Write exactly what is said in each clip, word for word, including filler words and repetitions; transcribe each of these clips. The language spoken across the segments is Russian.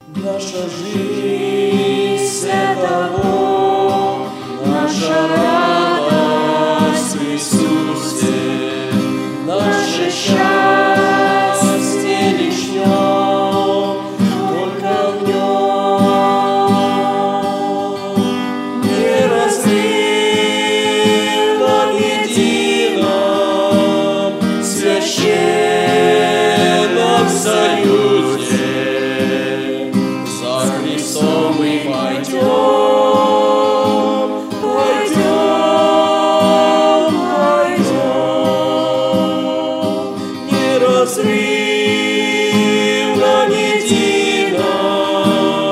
Наша жизнь — это Бог, наша радость в Иисусе, наше счастье лишь в Нем, только в Нем. Неразрывном, едином, священном союзе за Христом мы пойдем, пойдем, пойдем. Неразрывном, едином,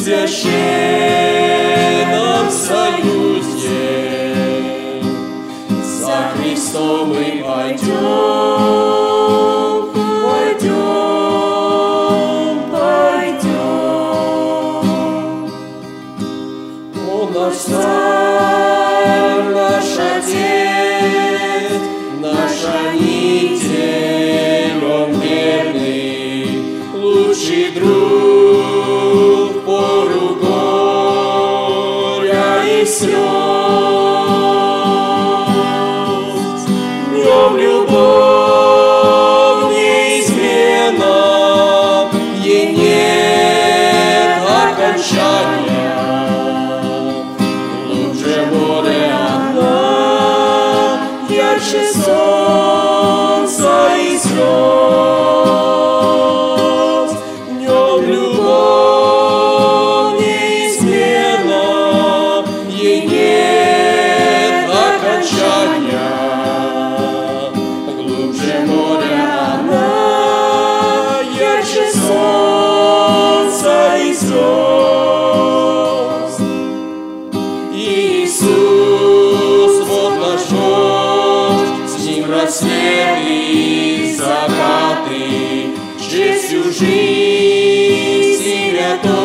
священном союзе за Христом мы пойдем, пойдем, пойдем. Он наш Царь, наш Отец, наш хранитель, Он верный, лучший друг в пору горя и слез. В Нем любовь неизменна, ей нет окончания. Глубже море она, ярче солнца и звезд. В Нем любовь неизменна, ей нет окончания. Глубже море она, ярче солнца и звезд. Иисус, вот наш вождь, с Ним рассветы и закаты, честью жизнь себя то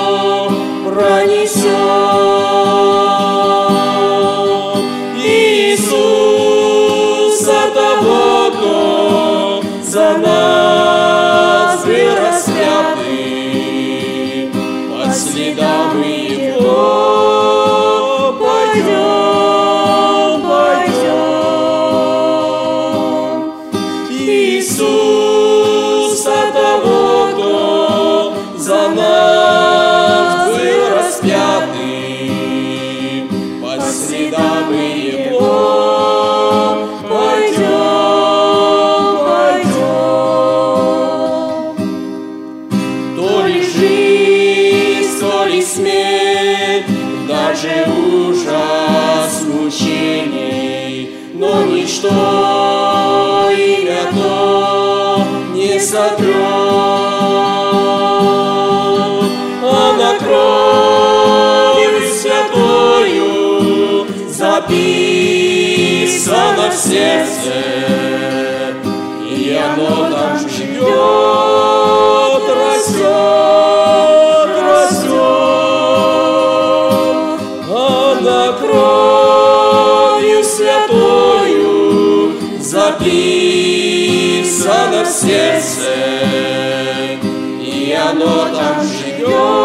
пронесет. Иисус, это вот Он за нас был распятый, под следами Его пойдем, пойдем. Иисус, это вот Он за нас был распятый, под следами Его пойдем, пойдем. То ли жизнь, то ли смерть, даже ужас мучений, но ничто имя то не сотрет. Она кровью святою записана в сердце, и оно там живет, растет, растет. Она кровью святою записана в сердце, и оно там живет.